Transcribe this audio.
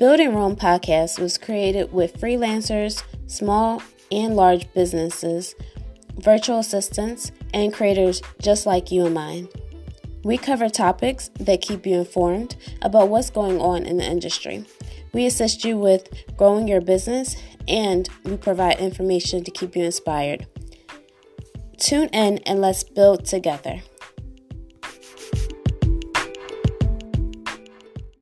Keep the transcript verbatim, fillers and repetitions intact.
Building Rome podcast was created with freelancers, small and large businesses, virtual assistants, and creators just like you and mine. We cover topics that keep you informed about what's going on in the industry. We assist you with growing your business, and we provide information to keep you inspired. Tune in and let's build together.